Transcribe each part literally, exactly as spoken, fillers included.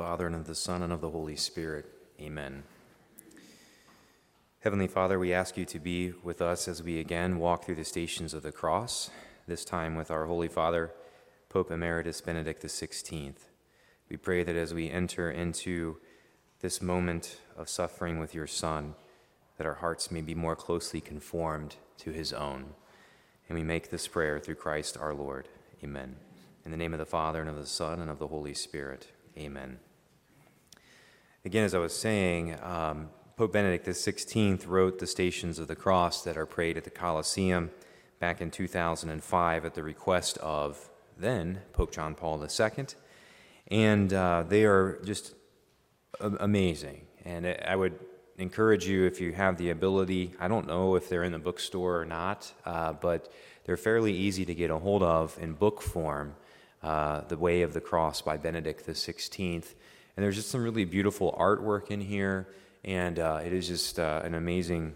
Father, and of the Son, and of the Holy Spirit. Amen. Heavenly Father, we ask you to be with us as we again walk through the stations of the cross, this time with our Holy Father, Pope Emeritus Benedict the sixteenth. We pray that as we enter into this moment of suffering with your Son, that our hearts may be more closely conformed to his own. And we make this prayer through Christ our Lord. Amen. In the name of the Father, and of the Son, and of the Holy Spirit. Amen. Again, as I was saying, um, Pope Benedict the sixteenth wrote the Stations of the Cross that are prayed at the Colosseum back in two thousand five at the request of then Pope John Paul the Second. And uh, they are just amazing. And I would encourage you, if you have the ability, I don't know if they're in the bookstore or not, uh, but they're fairly easy to get a hold of in book form, uh, The Way of the Cross by Benedict the sixteenth. And there's just some really beautiful artwork in here, and uh, it is just uh, an amazing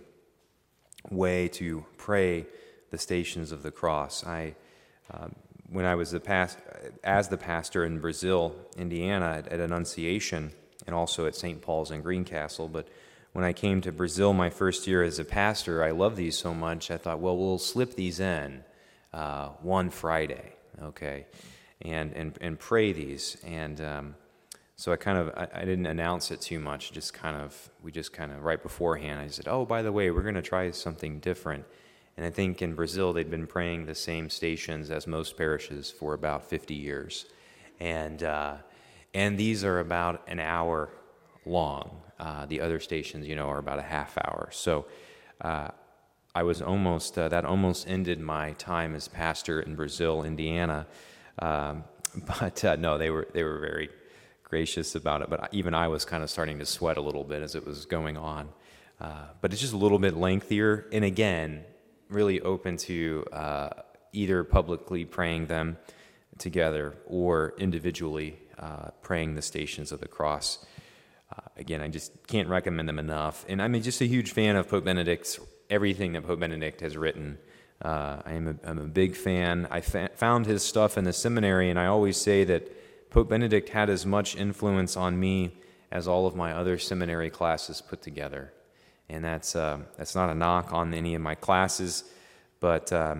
way to pray the Stations of the Cross. I, um, when I was the past, as the pastor in Brazil, Indiana, at, at Annunciation, and also at Saint Paul's in Greencastle, but when I came to Brazil my first year as a pastor, I loved these so much, I thought, well, we'll slip these in uh, one Friday, okay, and and and pray these. And um, so I kind of, I, I didn't announce it too much, just kind of, we just kind of, right beforehand, I said, oh, by the way, we're going to try something different. And I think in Brazil, they'd been praying the same stations as most parishes for about fifty years. And, uh, and these are about an hour long. Uh, the other stations, you know, are about a half hour. So uh, I was almost, uh, that almost ended my time as pastor in Brazil, Indiana. Um, but uh, no, they were they were very gracious about it. But even I was kind of starting to sweat a little bit as it was going on. Uh, but it's just a little bit lengthier. And again, really open to uh, either publicly praying them together or individually uh, praying the Stations of the Cross. Uh, again, I just can't recommend them enough. And I'm just a huge fan of Pope Benedict's, everything that Pope Benedict has written. Uh, I am a, I'm a big fan. I fa- found his stuff in the seminary, and I always say that Pope Benedict had as much influence on me as all of my other seminary classes put together. And that's uh, that's not a knock on any of my classes, but um,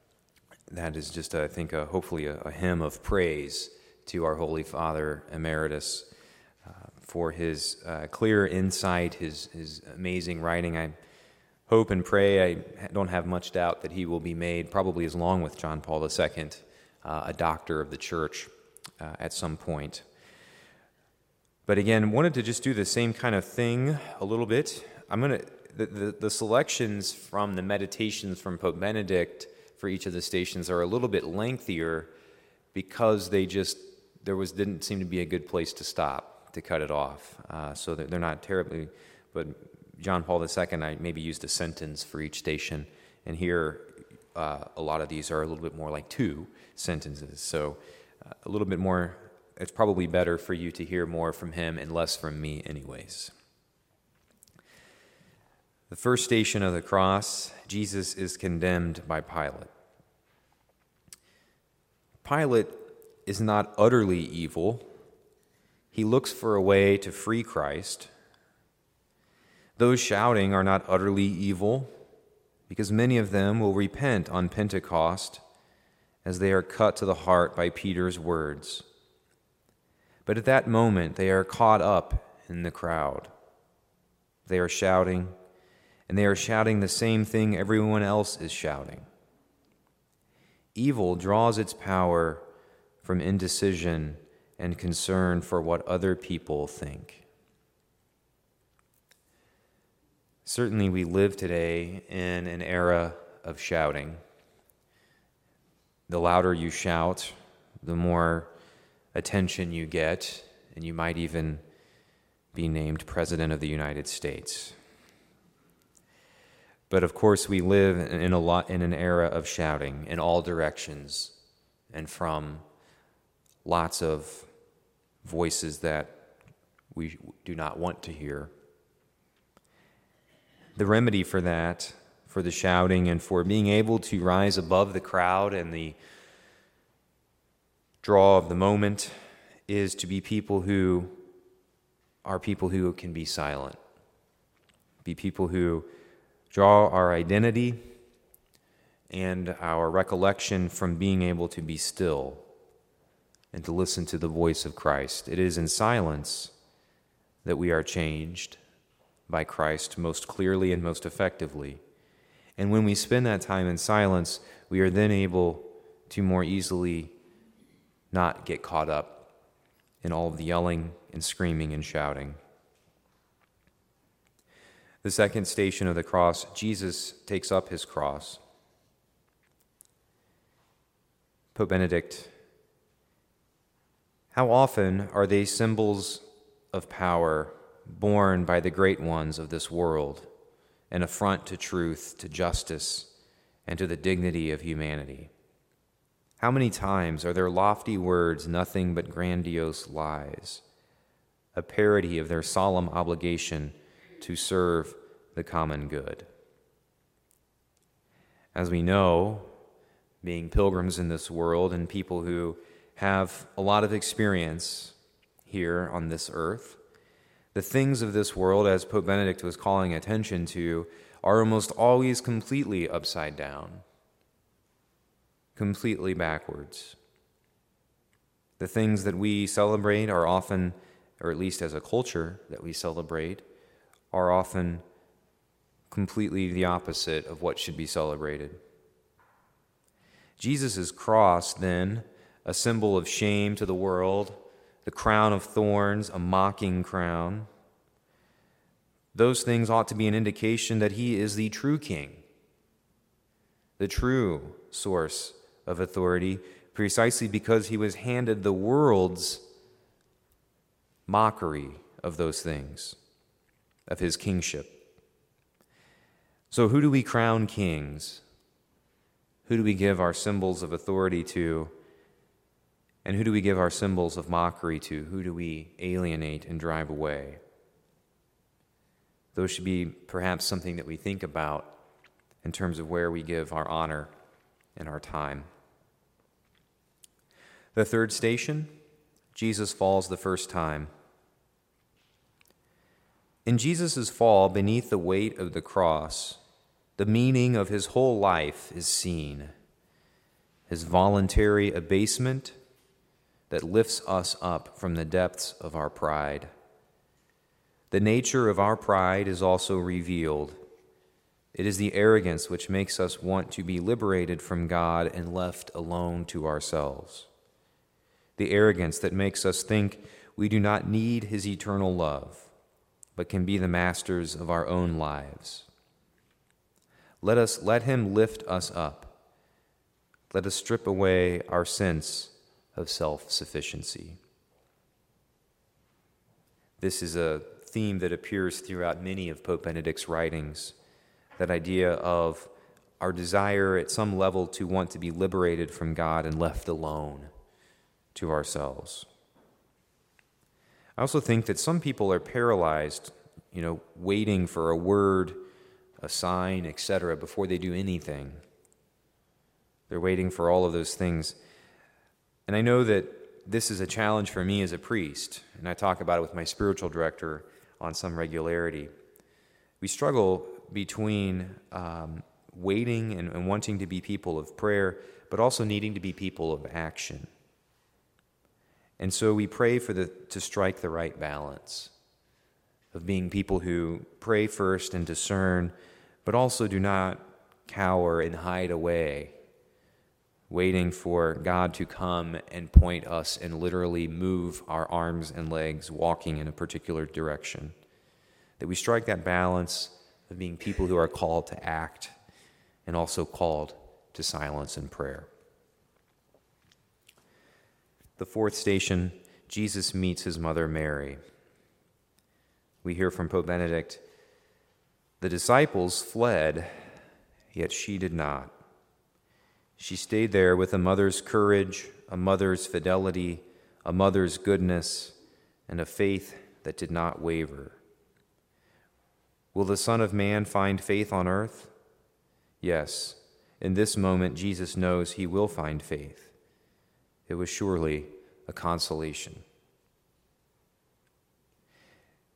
that is just, I think, a, hopefully a, a hymn of praise to our Holy Father Emeritus uh, for his uh, clear insight, his, his amazing writing. I hope and pray, I don't have much doubt that he will be made, probably as long with John Paul the Second, uh, a doctor of the Church uh, at some point. But again, wanted to just do the same kind of thing a little bit. I'm going to, the, the, the selections from the meditations from Pope Benedict for each of the stations are a little bit lengthier because they just, there was, didn't seem to be a good place to stop, to cut it off. Uh, so they're, they're not terribly, but John Paul the Second, I maybe used a sentence for each station, and here uh, a lot of these are a little bit more like two sentences. So uh, a little bit more, it's probably better for you to hear more from him and less from me anyways. The first station of the cross, Jesus is condemned by Pilate. Pilate is not utterly evil. He looks for a way to free Christ. Those shouting are not utterly evil, because many of them will repent on Pentecost as they are cut to the heart by Peter's words. But at that moment, they are caught up in the crowd. They are shouting, and they are shouting the same thing everyone else is shouting. Evil draws its power from indecision and concern for what other people think. Certainly, we live today in an era of shouting. The louder you shout, the more attention you get, and you might even be named President of the United States. But of course, we live in a lot in an era of shouting in all directions and from lots of voices that we do not want to hear. The remedy for that, for the shouting and for being able to rise above the crowd and the draw of the moment, is to be people who are people who can be silent, be people who draw our identity and our recollection from being able to be still and to listen to the voice of Christ. It is in silence that we are changed by Christ most clearly and most effectively. And when we spend that time in silence, we are then able to more easily not get caught up in all of the yelling and screaming and shouting. The second station of the cross, Jesus takes up his cross. Pope Benedict, how often are they symbols of power borne by the great ones of this world, an affront to truth, to justice, and to the dignity of humanity? How many times are their lofty words nothing but grandiose lies, a parody of their solemn obligation to serve the common good? As we know, being pilgrims in this world and people who have a lot of experience here on this earth, the things of this world, as Pope Benedict was calling attention to, are almost always completely upside down, completely backwards. The things that we celebrate are often, or at least as a culture that we celebrate, are often completely the opposite of what should be celebrated. Jesus' cross, then, a symbol of shame to the world, the crown of thorns, a mocking crown. Those things ought to be an indication that he is the true king, the true source of authority, precisely because he was handed the world's mockery of those things, of his kingship. So who do we crown kings? Who do we give our symbols of authority to? And who do we give our symbols of mockery to? Who do we alienate and drive away? Those should be perhaps something that we think about in terms of where we give our honor and our time. The third station, Jesus falls the first time. In Jesus' fall beneath the weight of the cross, the meaning of his whole life is seen. His voluntary abasement that lifts us up from the depths of our pride. The nature of our pride is also revealed. It is the arrogance which makes us want to be liberated from God and left alone to ourselves. The arrogance that makes us think we do not need his eternal love, but can be the masters of our own lives. Let us let him lift us up. Let us strip away our sense of self-sufficiency. This is a theme that appears throughout many of Pope Benedict's writings, that idea of our desire at some level to want to be liberated from God and left alone to ourselves. I also think that some people are paralyzed, you know, waiting for a word, a sign, et cetera, before they do anything. They're waiting for all of those things. And I know that this is a challenge for me as a priest, and I talk about it with my spiritual director on some regularity. We struggle between um, waiting and, and wanting to be people of prayer, but also needing to be people of action. And so we pray for the to strike the right balance of being people who pray first and discern, but also do not cower and hide away, waiting for God to come and point us and literally move our arms and legs walking in a particular direction. That we strike that balance of being people who are called to act and also called to silence and prayer. The fourth station, Jesus meets his mother Mary. We hear from Pope Benedict, the disciples fled, yet she did not. She stayed there with a mother's courage, a mother's fidelity, a mother's goodness, and a faith that did not waver. Will the Son of Man find faith on earth? Yes, in this moment Jesus knows he will find faith. It was surely a consolation.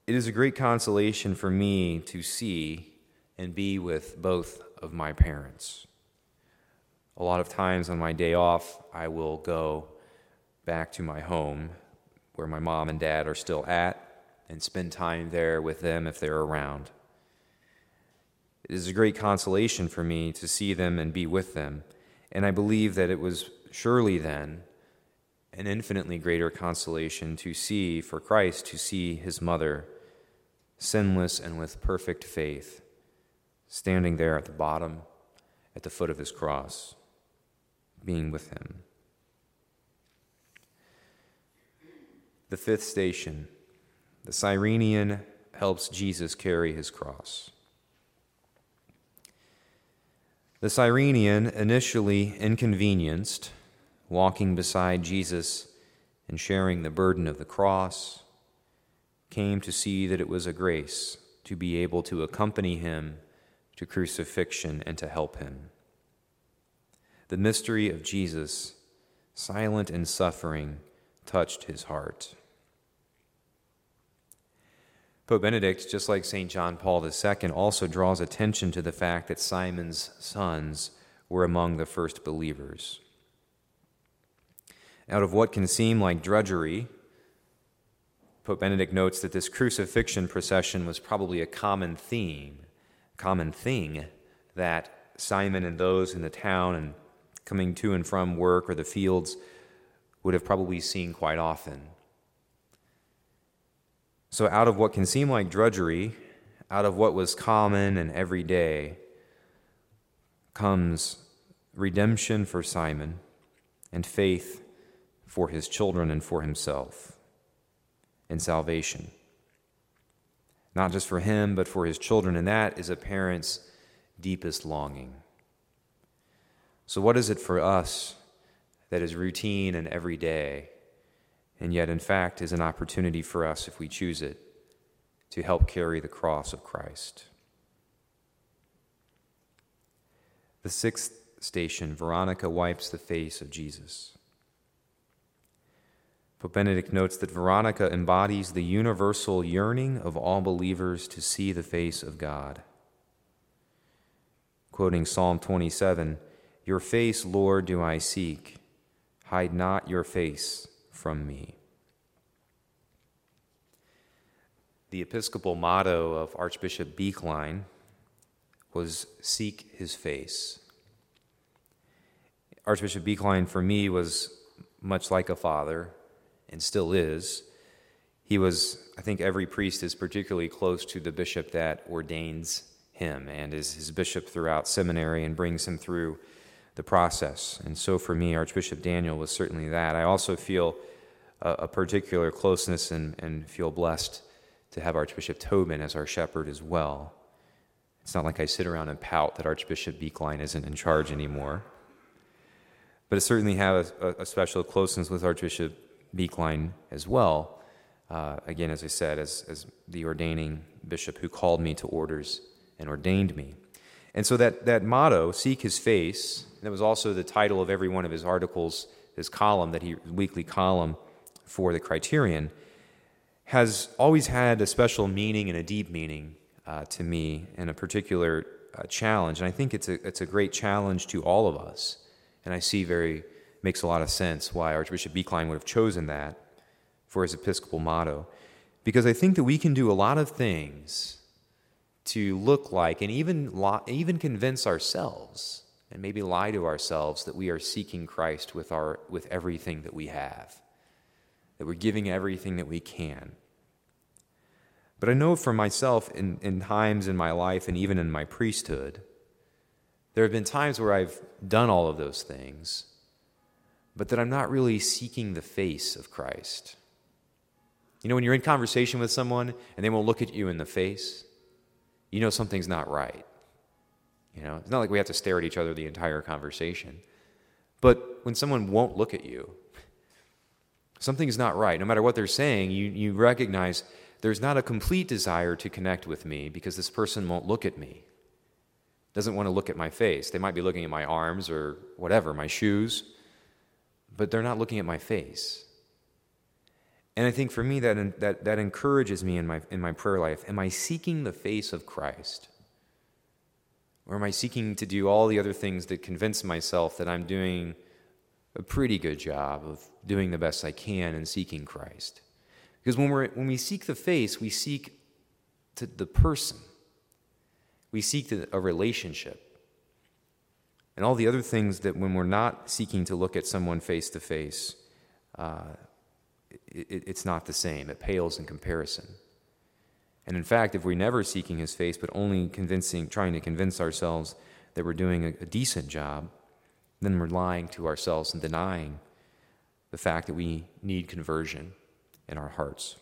It is a great consolation for me to see and be with both of my parents. A lot of times on my day off, I will go back to my home where my mom and dad are still at and spend time there with them if they're around. It is a great consolation for me to see them and be with them, and I believe that it was surely then an infinitely greater consolation to see, for Christ, to see his mother, sinless and with perfect faith, standing there at the bottom, at the foot of his cross, being with him. The fifth station, the Cyrenian helps Jesus carry his cross. The Cyrenian, initially inconvenienced, walking beside Jesus and sharing the burden of the cross, came to see that it was a grace to be able to accompany him to crucifixion and to help him. The mystery of Jesus, silent in suffering, touched his heart. Pope Benedict, just like Saint John Paul the Second, also draws attention to the fact that Simon's sons were among the first believers. Out of what can seem like drudgery, Pope Benedict notes that this crucifixion procession was probably a common theme, common thing that Simon and those in the town and coming to and from work or the fields would have probably seen quite often. So out of what can seem like drudgery, out of what was common and everyday, comes redemption for Simon and faith for his children and for himself, and salvation. Not just for him, but for his children, and that is a parent's deepest longing. So what is it for us that is routine and everyday, and yet in fact is an opportunity for us, if we choose it, to help carry the cross of Christ? The sixth station, Veronica wipes the face of Jesus. Pope Benedict notes that Veronica embodies the universal yearning of all believers to see the face of God. Quoting Psalm twenty-seven, "Your face, Lord, do I seek. Hide not your face from me." The episcopal motto of Archbishop Beekline was "Seek his face." Archbishop Beekline, for me, was much like a father, and still is. He was, I think every priest is particularly close to the bishop that ordains him and is his bishop throughout seminary and brings him through the process. And so for me, Archbishop Daniel was certainly that. I also feel a, a particular closeness and, and feel blessed to have Archbishop Tobin as our shepherd as well. It's not like I sit around and pout that Archbishop Beekline isn't in charge anymore. But I certainly have a, a special closeness with Archbishop Beekline as well. Uh, again, as I said, as, as the ordaining bishop who called me to orders and ordained me. And so that, that motto, "Seek his face," that was also the title of every one of his articles, his column, that he weekly column for the Criterion, has always had a special meaning and a deep meaning uh, to me, and a particular uh, challenge. And I think it's a it's a great challenge to all of us. And I see very makes a lot of sense why Archbishop Beekline would have chosen that for his episcopal motto, because I think that we can do a lot of things to look like and even lie, even convince ourselves and maybe lie to ourselves that we are seeking Christ with our with everything that we have, that we're giving everything that we can. But I know for myself in, in times in my life and even in my priesthood, there have been times where I've done all of those things, but that I'm not really seeking the face of Christ. You know, when you're in conversation with someone and they won't look at you in the face, you know something's not right. You know, it's not like we have to stare at each other the entire conversation. But when someone won't look at you, something's not right. No matter what they're saying, you, you recognize there's not a complete desire to connect with me because this person won't look at me. Doesn't want to look at my face. They might be looking at my arms or whatever, my shoes, but they're not looking at my face. And I think for me that, that, that encourages me in my, in my prayer life. Am I seeking the face of Christ? Or am I seeking to do all the other things that convince myself that I'm doing a pretty good job of doing the best I can in seeking Christ? Because when, we're, when we seek the face, we seek to the person. We seek to a relationship. And all the other things that when we're not seeking to look at someone face to face, uh, it, it's not the same. It pales in comparison. And in fact, if we're never seeking his face, but only convincing, trying to convince ourselves that we're doing a, a decent job, then we're lying to ourselves and denying the fact that we need conversion in our hearts.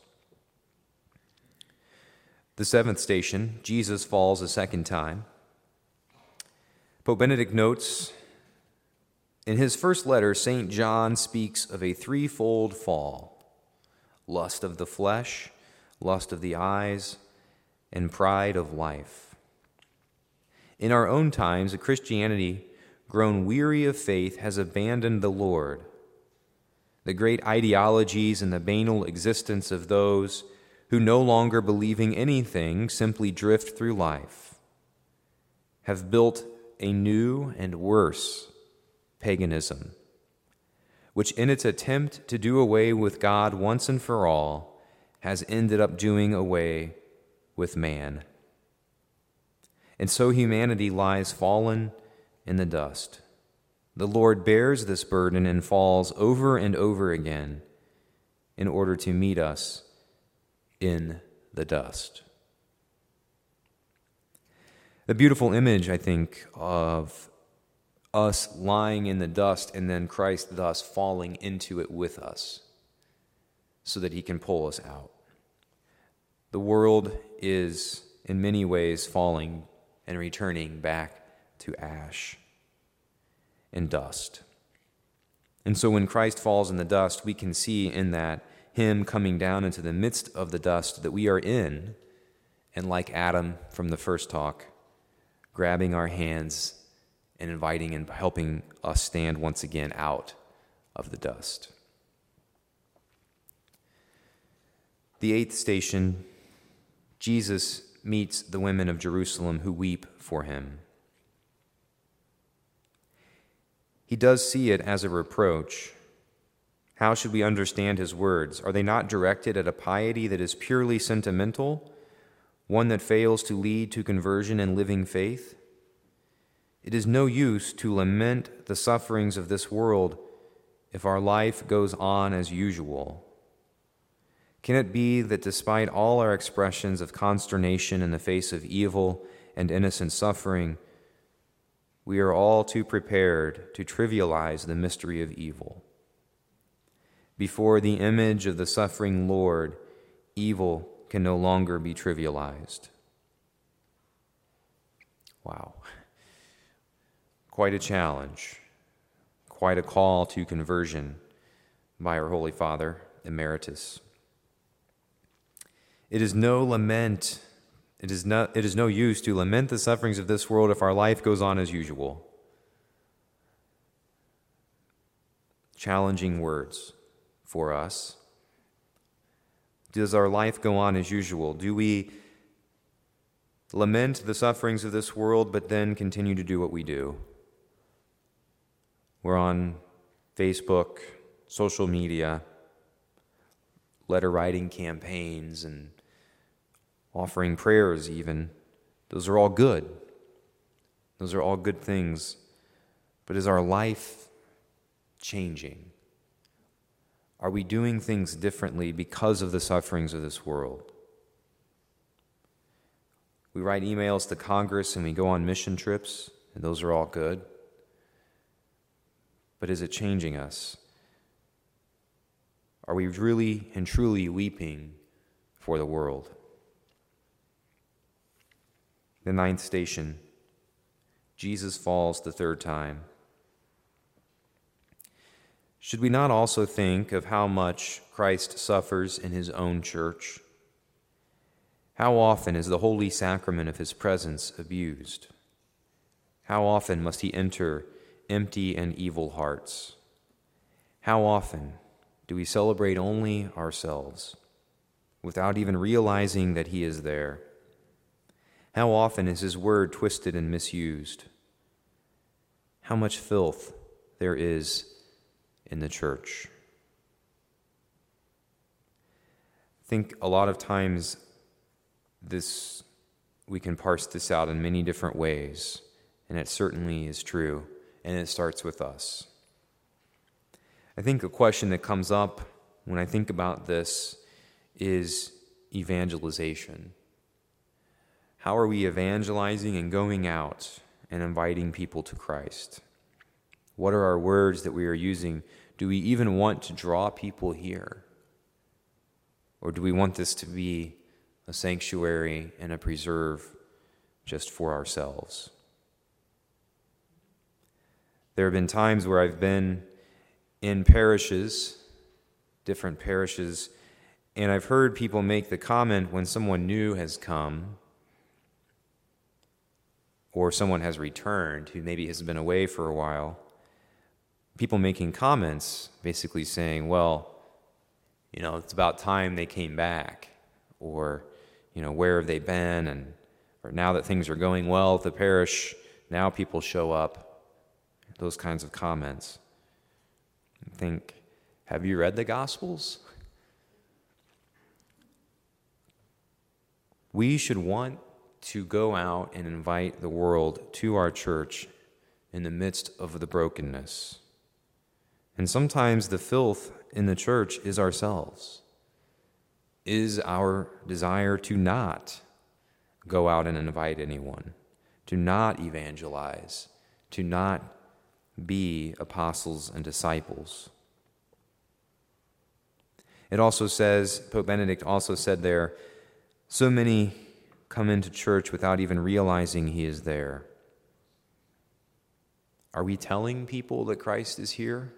The seventh station, Jesus falls a second time. Pope Benedict notes, in his first letter, Saint John speaks of a threefold fall: lust of the flesh, lust of the eyes, and pride of life. In our own times, a Christianity grown weary of faith has abandoned the Lord. The great ideologies and the banal existence of those who no longer believing anything simply drift through life have built a new and worse paganism, which in its attempt to do away with God once and for all has ended up doing away with man. And so humanity lies fallen in the dust. The Lord bears this burden and falls over and over again in order to meet us in the dust. The beautiful image, I think, of us lying in the dust and then Christ thus falling into it with us so that he can pull us out. The world is in many ways falling and returning back to ash and dust. And so when Christ falls in the dust, we can see in that him coming down into the midst of the dust that we are in, and like Adam from the first talk, grabbing our hands and inviting and helping us stand once again out of the dust. The eighth station, Jesus meets the women of Jerusalem who weep for him. He does see it as a reproach. How should we understand his words? Are they not directed at a piety that is purely sentimental, one that fails to lead to conversion and living faith? It is no use to lament the sufferings of this world if our life goes on as usual. Can it be that despite all our expressions of consternation in the face of evil and innocent suffering, we are all too prepared to trivialize the mystery of evil? Before the image of the suffering Lord, evil can no longer be trivialized. Wow. Quite a challenge, quite a call to conversion by our Holy Father, Emeritus. It is no lament, it is no, it is no use to lament the sufferings of this world if our life goes on as usual. Challenging words for us. Does our life go on as usual? Do we lament the sufferings of this world, but then continue to do what we do? We're on Facebook, social media, letter writing campaigns, and offering prayers even. Those are all good. Those are all good things. But is our life changing? Are we doing things differently because of the sufferings of this world? We write emails to Congress and we go on mission trips, and those are all good. But is it changing us? Are we really and truly weeping for the world? The ninth station, Jesus falls the third time. Should we not also think of how much Christ suffers in his own church? How often is the holy sacrament of his presence abused? How often must he enter empty and evil hearts? How often do we celebrate only ourselves, without even realizing that he is there? How often is his word twisted and misused? How much filth there is in the church. I think a lot of times this we can parse this out in many different ways, and it certainly is true, and it starts with us. I think a question that comes up when I think about this is evangelization. How are we evangelizing and going out and inviting people to Christ? What are our words that we are using? Do we even want to draw people here? Or do we want this to be a sanctuary and a preserve just for ourselves? There have been times where I've been in parishes, different parishes, and I've heard people make the comment when someone new has come or someone has returned who maybe has been away for a while, people making comments basically saying, well, you know, it's about time they came back, or, you know, where have they been? And or now that things are going well at the parish, now people show up. Those kinds of comments. I think, have you read the Gospels? We should want to go out and invite the world to our church in the midst of the brokenness. And sometimes the filth in the church is ourselves, is our desire to not go out and invite anyone, to not evangelize, to not be apostles and disciples. It also says, Pope Benedict also said there, so many come into church without even realizing he is there. Are we telling people that Christ is here?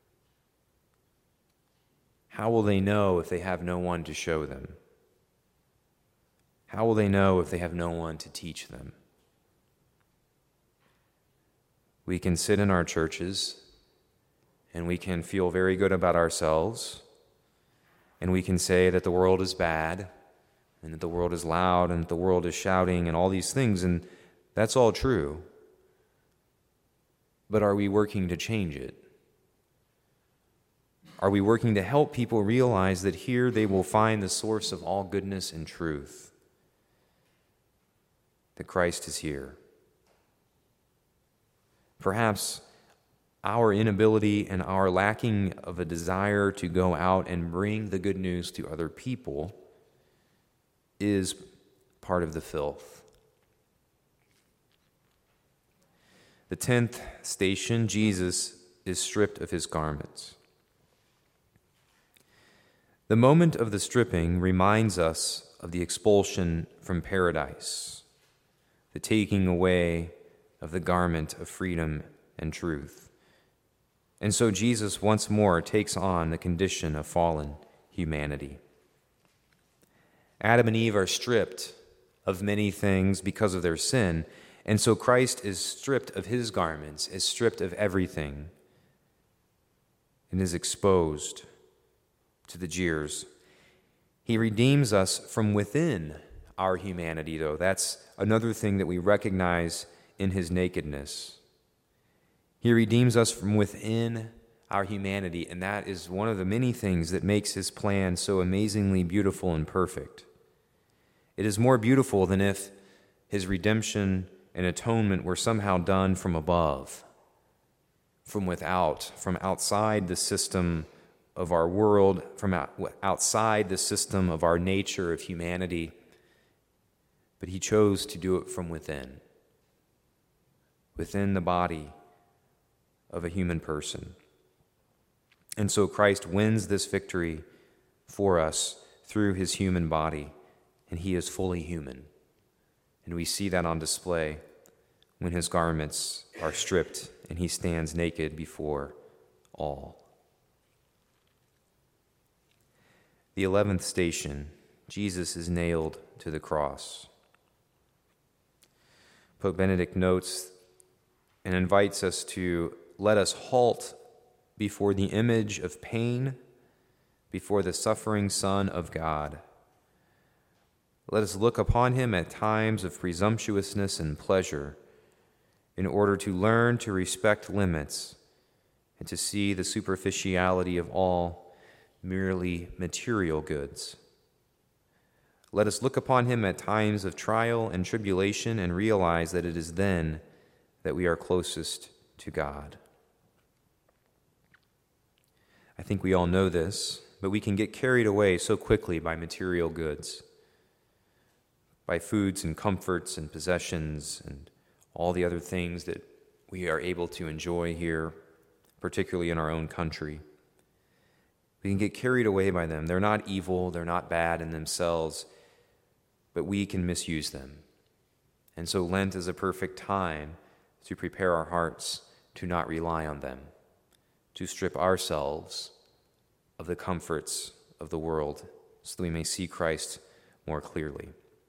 How will they know if they have no one to show them? How will they know if they have no one to teach them? We can sit in our churches and we can feel very good about ourselves, and we can say that the world is bad and that the world is loud and that the world is shouting and all these things, and that's all true. But are we working to change it? Are we working to help people realize that here they will find the source of all goodness and truth? That Christ is here. Perhaps our inability and our lacking of a desire to go out and bring the good news to other people is part of the filth. The tenth station, Jesus is stripped of his garments. The moment of the stripping reminds us of the expulsion from paradise, the taking away of the garment of freedom and truth. And so Jesus once more takes on the condition of fallen humanity. Adam and Eve are stripped of many things because of their sin, and so Christ is stripped of his garments, is stripped of everything, and is exposed to the jeers. He redeems us from within our humanity, though. That's another thing that we recognize in his nakedness. He redeems us from within our humanity, and that is one of the many things that makes his plan so amazingly beautiful and perfect. It is more beautiful than if his redemption and atonement were somehow done from above, from without, from outside the system of our world, from outside the system of our nature of humanity. But he chose to do it from within, within the body of a human person. And so Christ wins this victory for us through his human body, and he is fully human. And we see that on display when his garments are stripped and he stands naked before all. The eleventh station, Jesus is nailed to the cross. Pope Benedict notes and invites us to let us halt before the image of pain before the suffering Son of God. Let us look upon him at times of presumptuousness and pleasure, in order to learn to respect limits and to see the superficiality of all merely material goods. Let us look upon him at times of trial and tribulation and realize that it is then that we are closest to God. I think we all know this, but we can get carried away so quickly by material goods, by foods and comforts and possessions and all the other things that we are able to enjoy here, particularly in our own country. We can get carried away by them. They're not evil, they're not bad in themselves, but we can misuse them. And so Lent is a perfect time to prepare our hearts to not rely on them, to strip ourselves of the comforts of the world so that we may see Christ more clearly.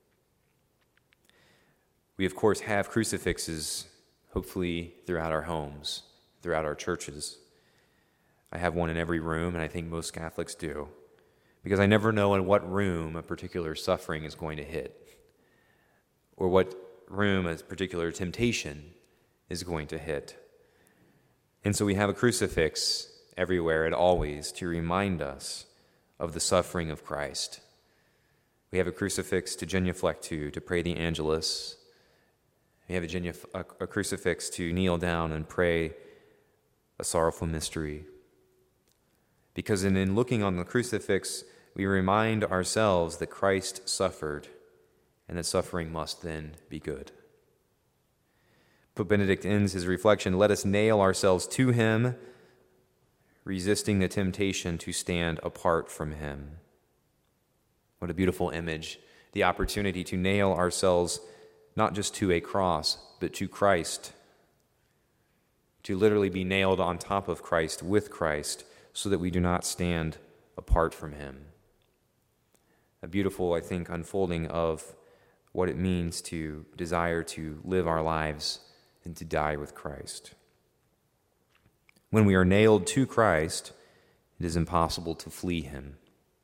We, of course, have crucifixes, hopefully, throughout our homes, throughout our churches. I have one in every room, and I think most Catholics do, because I never know in what room a particular suffering is going to hit, or what room a particular temptation is going to hit. And so we have a crucifix everywhere and always to remind us of the suffering of Christ. We have a crucifix to genuflect to, to pray the Angelus. We have a, genuf- a, a crucifix to kneel down and pray a sorrowful mystery. Because in, in looking on the crucifix, we remind ourselves that Christ suffered, and that suffering must then be good. Pope Benedict ends his reflection, let us nail ourselves to him, resisting the temptation to stand apart from him. What a beautiful image, the opportunity to nail ourselves not just to a cross, but to Christ, to literally be nailed on top of Christ, with Christ, so that we do not stand apart from him. A beautiful, I think, unfolding of what it means to desire to live our lives and to die with Christ. When we are nailed to Christ, it is impossible to flee him.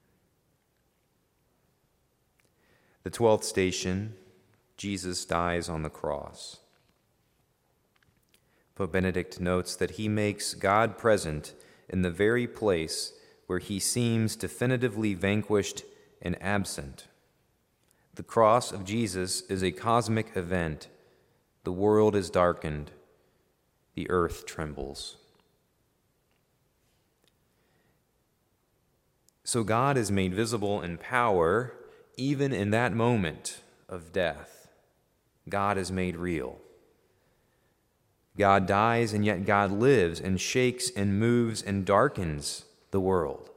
The twelfth station, Jesus dies on the cross. Pope Benedict notes that he makes God present in the very place where he seems definitively vanquished and absent. The cross of Jesus is a cosmic event. The world is darkened. The earth trembles. So God is made visible in power even in that moment of death. God is made real. God dies, and yet God lives and shakes and moves and darkens the world.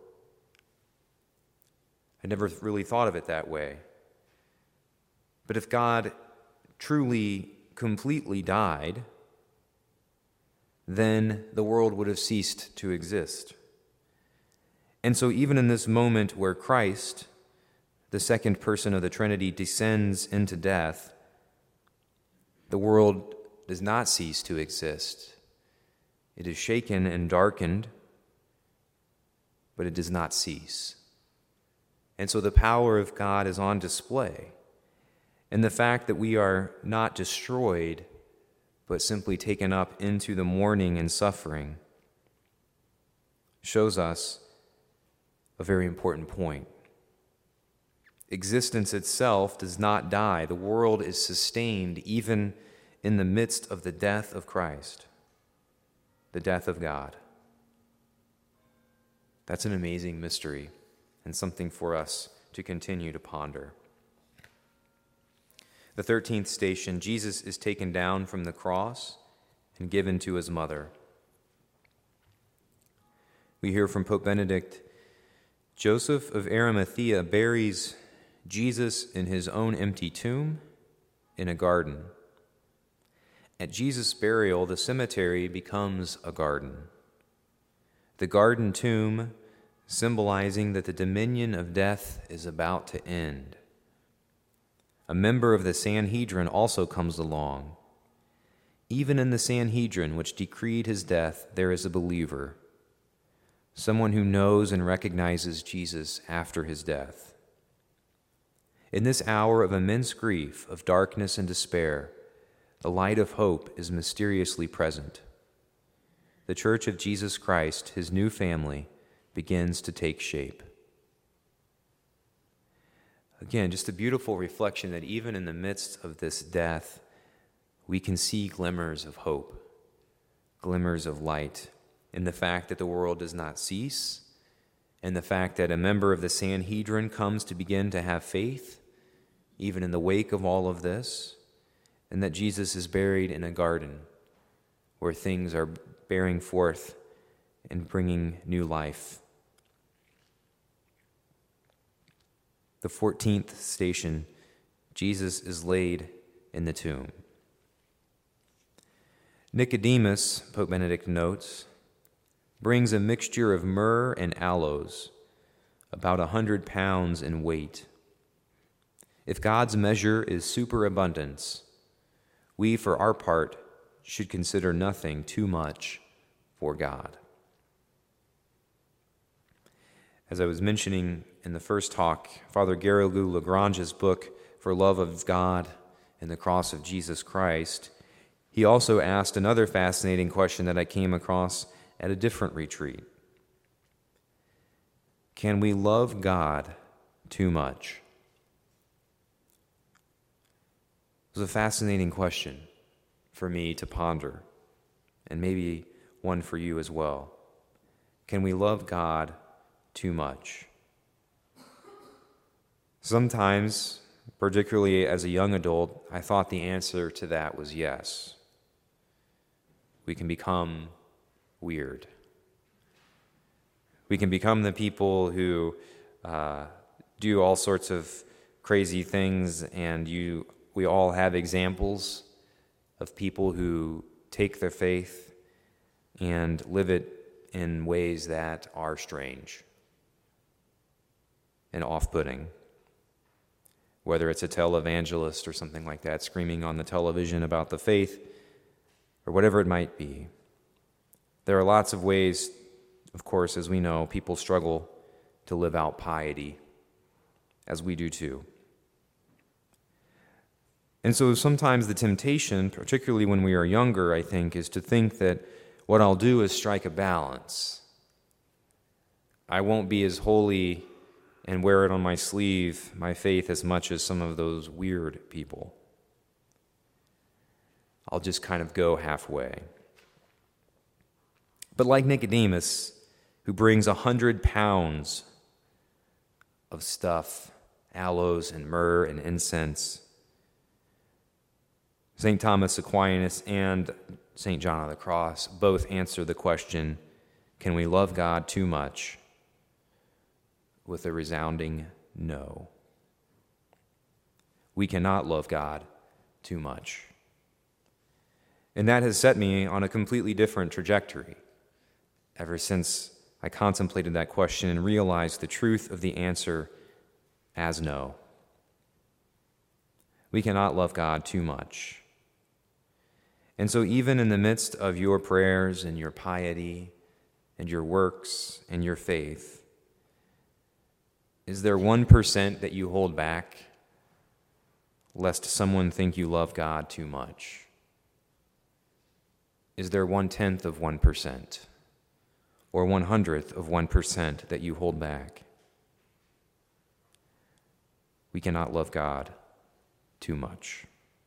I never really thought of it that way. But if God truly, completely died, then the world would have ceased to exist. And so even in this moment where Christ, the second person of the Trinity, descends into death, the world does not cease to exist. It is shaken and darkened, but it does not cease. And so the power of God is on display. And the fact that we are not destroyed, but simply taken up into the mourning and suffering, shows us a very important point. Existence itself does not die. The world is sustained even in the midst of the death of Christ, the death of God. That's an amazing mystery and something for us to continue to ponder. The thirteenth station, Jesus is taken down from the cross and given to his mother. We hear from Pope Benedict, Joseph of Arimathea buries Jesus in his own empty tomb in a garden. At Jesus' burial, the cemetery becomes a garden. The garden tomb symbolizing that the dominion of death is about to end. A member of the Sanhedrin also comes along. Even in the Sanhedrin, which decreed his death, there is a believer. someone who knows and recognizes Jesus after his death. In this hour of immense grief, of darkness and despair, the light of hope is mysteriously present. The Church of Jesus Christ, his new family, begins to take shape. Again, just a beautiful reflection that even in the midst of this death, we can see glimmers of hope, glimmers of light, in the fact that the world does not cease, and the fact that a member of the Sanhedrin comes to begin to have faith, even in the wake of all of this, and that Jesus is buried in a garden where things are bearing forth and bringing new life. The fourteenth station, Jesus is laid in the tomb. Nicodemus, Pope Benedict notes, brings a mixture of myrrh and aloes, about a hundred pounds in weight. If God's measure is superabundance, we, for our part, should consider nothing too much for God. As I was mentioning in the first talk, Father Garrigou Lagrange's book, For Love of God and the Cross of Jesus Christ, he also asked another fascinating question that I came across at a different retreat. Can we love God too much? It was a fascinating question for me to ponder, and maybe one for you as well. Can we love God too much? Sometimes, particularly as a young adult, I thought the answer to that was yes. We can become weird. We can become the people who uh, do all sorts of crazy things, and you, we all have examples of people who take their faith and live it in ways that are strange and off-putting. Whether it's a televangelist or something like that, screaming on the television about the faith, or whatever it might be. There are lots of ways, of course, as we know, people struggle to live out piety, as we do too. And so sometimes the temptation, particularly when we are younger, I think, is to think that what I'll do is strike a balance. I won't be as holy and wear it on my sleeve, my faith, as much as some of those weird people. I'll just kind of go halfway. But like Nicodemus, who brings a hundred pounds of stuff, aloes and myrrh and incense, Saint Thomas Aquinas and Saint John of the Cross both answer the question, can we love God too much? With a resounding no. We cannot love God too much. And that has set me on a completely different trajectory ever since I contemplated that question and realized the truth of the answer as no. We cannot love God too much. And so even in the midst of your prayers and your piety and your works and your faith, is there one percent that you hold back lest someone think you love God too much? Is there one-tenth of one percent or one-hundredth of one percent that you hold back? We cannot love God too much.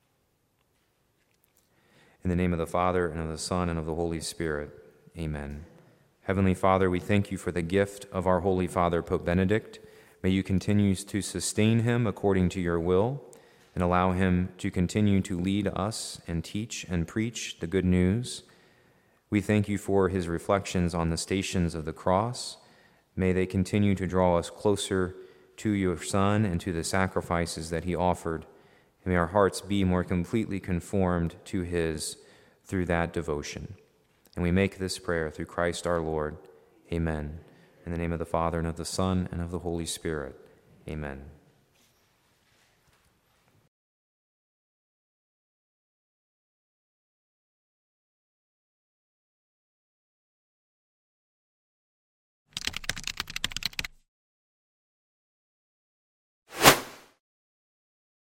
In the name of the Father, and of the Son, and of the Holy Spirit, amen. Heavenly Father, we thank you for the gift of our Holy Father, Pope Benedict. May you continue to sustain him according to your will, and allow him to continue to lead us and teach and preach the good news. We thank you for his reflections on the stations of the cross. May they continue to draw us closer to your Son and to the sacrifices that he offered. And may our hearts be more completely conformed to his through that devotion. And we make this prayer through Christ our Lord. Amen. In the name of the Father, and of the Son, and of the Holy Spirit. Amen.